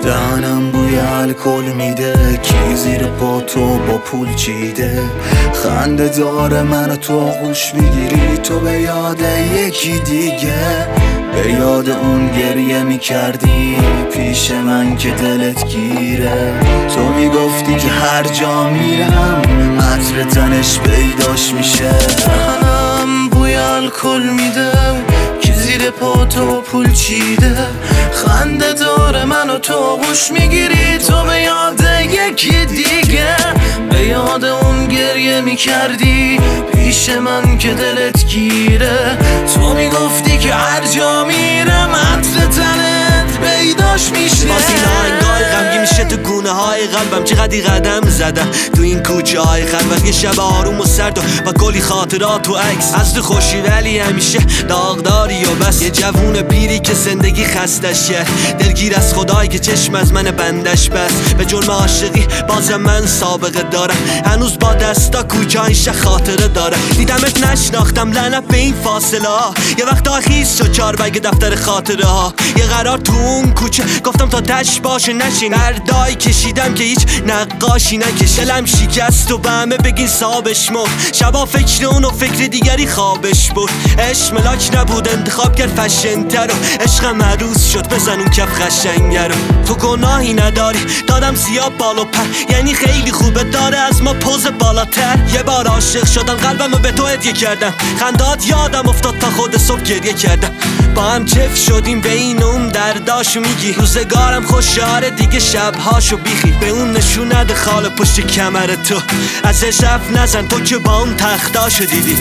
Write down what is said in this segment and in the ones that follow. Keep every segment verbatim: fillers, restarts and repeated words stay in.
دهنم بوی الکل میده، کی زیر پا تو با پول چیده. خنده داره منو تو آغوش میگیری، تو به یاد یکی دیگه، به یاد اون گریه میکردی پیش من که دلت گیره. تو میگفتی که هر جا میرم عطر تنش پیداش میشه. دهنم بوی الکل میده، کی زیر پا تو پول چیده. خنده داره منو تو آغوش میگیری، تو به یاد یکی دیگه، به یاد اون گریه میکردی پیش من که دلت گیره. تو میگفتی که هر جا میرم عطر تنت پیداش میشه. باز این آهنگای غمگی میشه تو گونه های قلبم، چقدی قدم زدم تو این کوچه های خلوت. یه شب آروم و سرد و, و گلی خاطرات و عکس از تو خوشی، ولی همیشه داغداری و بس. یه جوون پیری که زندگی خستش کرد، دلگیر از خدایی که چشم از من بندش بس. به جرم عاشقی بازم من سابقه دارم، هنوز با دستا کوچه اینشه خاطره داره. دیدمت نشناختم لعنت به این فاصله ها، یه وقتا خیز شد چار بگ دفتر خاطره ها. یه قرار تو اون کوچه گفتم تا تش باشه نشین، دردایی کشیدم که هیچ نقاشی نکش. دلم شکست و به همه بگین صابش مرد، شبا فکر اون و فکر دیگری خوابش برد. عشق ملاک نبود انتخاب کرد فشن‌تر و عشقم عروس شد بزن اون کف قشنگه رو. تو گناهی نداری دادم سیاه بال و پر، یعنی خیلی خوبه داره از ما پوز بالاتر. یه بار عاشق شدم قلبمو به تو هدیه کردم، خندات یادم افتاد تا خود صبح گریه کردم. با هم جف شدیم به این اون درداشو میگی، روزگارم خوشاره دیگه شبهاشو بیخی. به اون نشون نده خال پشت کمر تو، ازش حرف نزن تو که با اون تختاشو دیدی.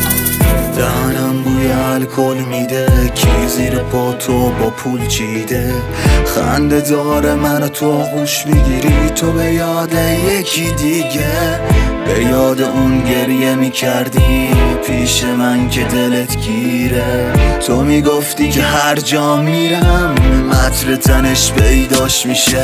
دهنم بوی الکل میده، کی زیر پا تو با پول چیده. خنده داره منو تو آغوش میگیری، تو به یاد یکی دیگه، به یاد اون گریه میکردی پیش من که دلت گیره. تو میگفتی که هر جا میرم عطر تنش پیداش میشه.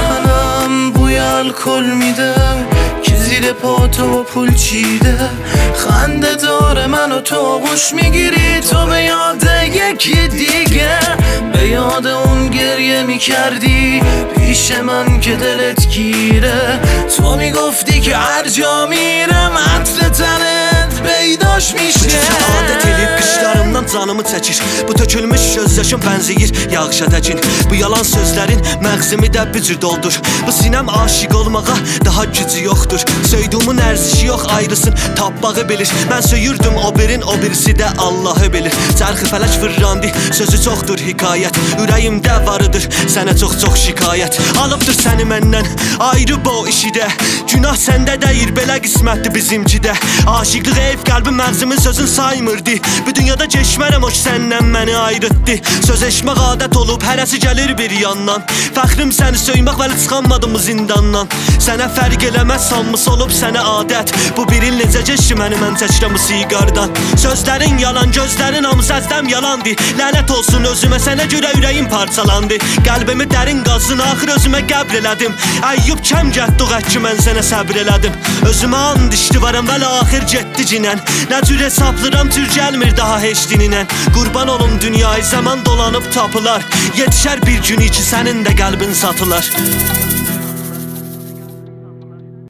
دهنم بوی الکل میده، کی زیر پا تو پول چیده. خنده داره منو تو آغوش میگیری، تو به یاد یکی دیگه، به یاد اون گریه میکردی پیش من که دلت گیره. تو میگفتی که هر جا میرم عطر تنت پیداş میشه. Adət eləyib qışlarımdan canımı çəkir, bu tökülmüş gözyaşım bənzəyir yağışa təkin. Bu yalan sözlərin məğzimi də bir cür doldur, bu sinəm aşiq olmağa daha gücü yoxdur. Söydüğümün ərzişi yox ayrısın tapmağı bilir, mən söyürdüm o birin o birisi də Allahı bilir. Çərxi fələk fırrandı sözü çoxdur hikayət, ürəyimdə varıdır sənə çox çox şikayət. Alıbdır səni məndən ayrı bu işidə, günah səndə deyir belə qismətdir bizimkidə. Aşiqlıq ev qəlbim məğzimin sözün saymırdı, bu dünyada keçmərəm o ki səndən məni ayrıtdı. Söz eşmək adət olub hərəsi gəlir bir yandan, fəxrim səni söymək vəli çıxanmadım bu zindandan. Sənə fərq eləməz sanmış olub sənə adət, bu bir il necə geçdi məni mən çəkirəm bu siqardan. Sözlərin yalan gözlərin hamısı əzdəm yalandı, lənət olsun özümə sənə görə ürəyim parçalandı. Qəlbimi dərin qazın axır özümə qəbr elədim, əyyub kəm gətdi o qət ki mən sənə səbr elədim. Özümə and işdi varam vəli axır getdi cinən, nə cür hesablıram tür gəlmir daha heç dininən. Qurban olum dünyayı zaman dolanıb tapılar, yetişər bir gün ki sənin də qəlbin satılar.